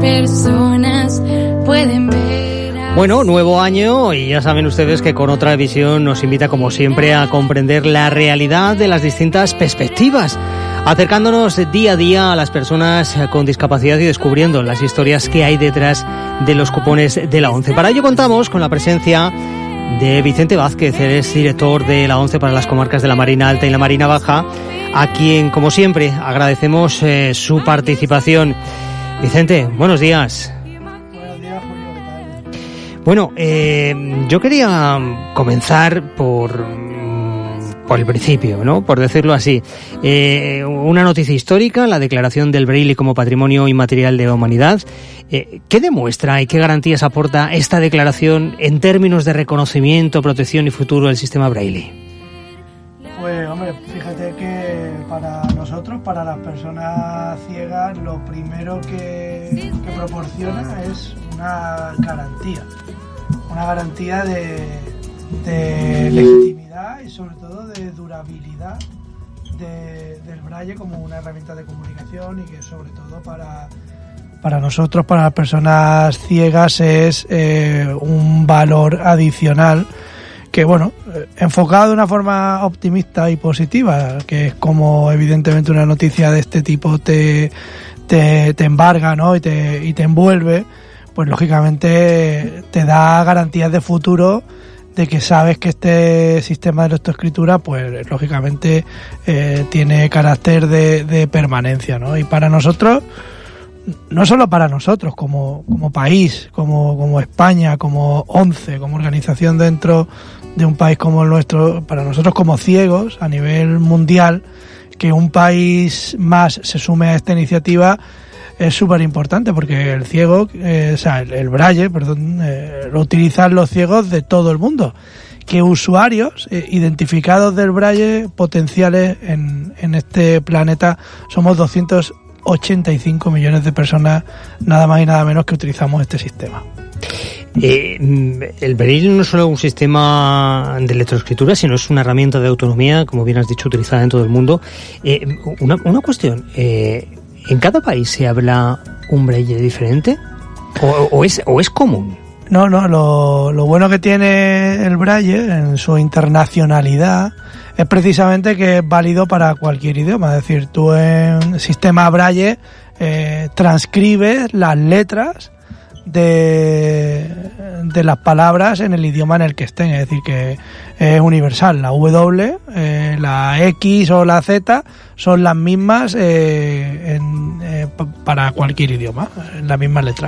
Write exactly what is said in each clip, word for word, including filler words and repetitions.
personas pueden ver. Bueno, nuevo año y ya saben ustedes que con Otra Visión nos invita como siempre a comprender la realidad de las distintas perspectivas, acercándonos día a día a las personas con discapacidad y descubriendo las historias que hay detrás de los cupones de la ONCE. Para ello contamos con la presencia de Vicente Vázquez, eres director de la ONCE para las comarcas de la Marina Alta y la Marina Baja, a quien, como siempre, agradecemos eh, su participación. Vicente, buenos días. Buenos días, Julio, ¿qué tal? Bueno, eh, yo quería comenzar por, por el principio, ¿no? Por decirlo así. Eh, una noticia histórica, la declaración del Braille como Patrimonio Inmaterial de la Humanidad. Eh, ¿Qué demuestra y qué garantías aporta esta declaración en términos de reconocimiento, protección y futuro del sistema Braille? Pues, hombre, fíjate que para nosotros, para las personas ciegas, lo primero que, que proporciona es una garantía. Una garantía de, de legitimidad y sobre todo de durabilidad de, del Braille como una herramienta de comunicación, y que sobre todo para, para nosotros, para las personas ciegas, es eh, un valor adicional que, bueno, enfocado de una forma optimista y positiva, que es como evidentemente una noticia de este tipo te, te, te embarga, ¿no? y, te, y te envuelve, pues lógicamente te da garantías de futuro, de que sabes que este sistema de lectoescritura, pues lógicamente eh, tiene carácter de, de permanencia, ¿no? Y para nosotros, no solo para nosotros como, como país, como, como España, como ONCE, como organización dentro de un país como el nuestro, para nosotros como ciegos a nivel mundial, que un país más se sume a esta iniciativa es súper importante, porque el ciego, eh, o sea, el, el Braille, perdón, eh, lo utilizan los ciegos de todo el mundo. Que usuarios eh, identificados del Braille potenciales en, en este planeta somos doscientos ochenta y cinco millones de personas, nada más y nada menos, que utilizamos este sistema. Eh, el Braille no es solo un sistema de lectoescritura, sino es una herramienta de autonomía, como bien has dicho, utilizada en todo el mundo. Eh, una, una cuestión, eh, ¿en cada país se habla un Braille diferente? ¿O, o, es, o es común? No, no, lo, lo bueno que tiene el Braille en su internacionalidad es precisamente que es válido para cualquier idioma. Es decir, tú en sistema Braille eh, transcribes las letras de, de las palabras en el idioma en el que estén. Es decir, que es universal. La W, eh, la X o la Z son las mismas eh, en, eh, para cualquier idioma, en la misma letra.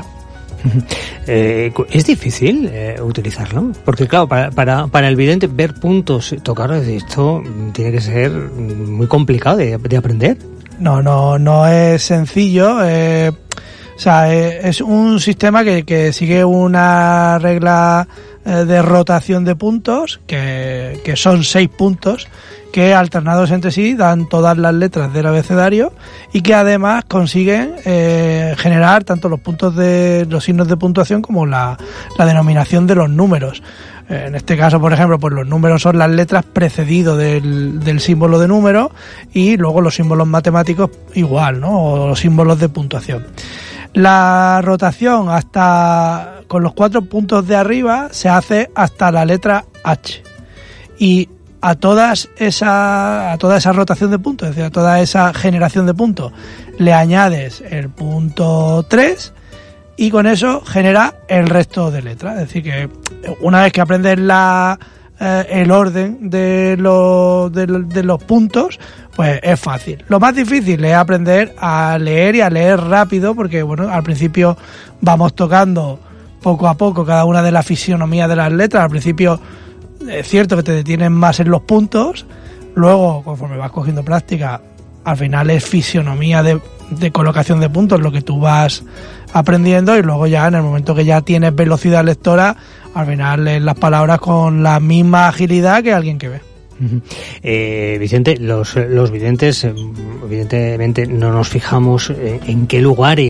Eh, ¿Es difícil eh, utilizarlo? Porque claro, para, para, para el vidente ver puntos, tocar, esto tiene que ser muy complicado de, de aprender. No, no, no es sencillo. Eh, o sea, eh, es un sistema que, que sigue una regla eh, de rotación de puntos, que, que son seis puntos, que alternados entre sí dan todas las letras del abecedario, y que además consiguen eh, generar tanto los puntos de los signos de puntuación como la, la denominación de los números. Eh, en este caso, por ejemplo, pues los números son las letras precedido del, del símbolo de número, y luego los símbolos matemáticos igual, ¿no? O los símbolos de puntuación. La rotación hasta con los cuatro puntos de arriba se hace hasta la letra H, y a todas esa a toda esa rotación de puntos, es decir, a toda esa generación de puntos, le añades el punto tres, y con eso genera el resto de letras. Es decir, que una vez que aprendes la eh, el orden de los de, de los puntos, pues es fácil. Lo más difícil es aprender a leer y a leer rápido, porque bueno, al principio vamos tocando poco a poco cada una de las fisionomías de las letras. Al principio es cierto que te detienes más en los puntos, luego conforme vas cogiendo práctica, al final es fisionomía de, de colocación de puntos lo que tú vas aprendiendo, y luego ya en el momento que ya tienes velocidad lectora, al final lees las palabras con la misma agilidad que alguien que ve. Eh, Vicente, los, los videntes, evidentemente no nos fijamos en qué lugar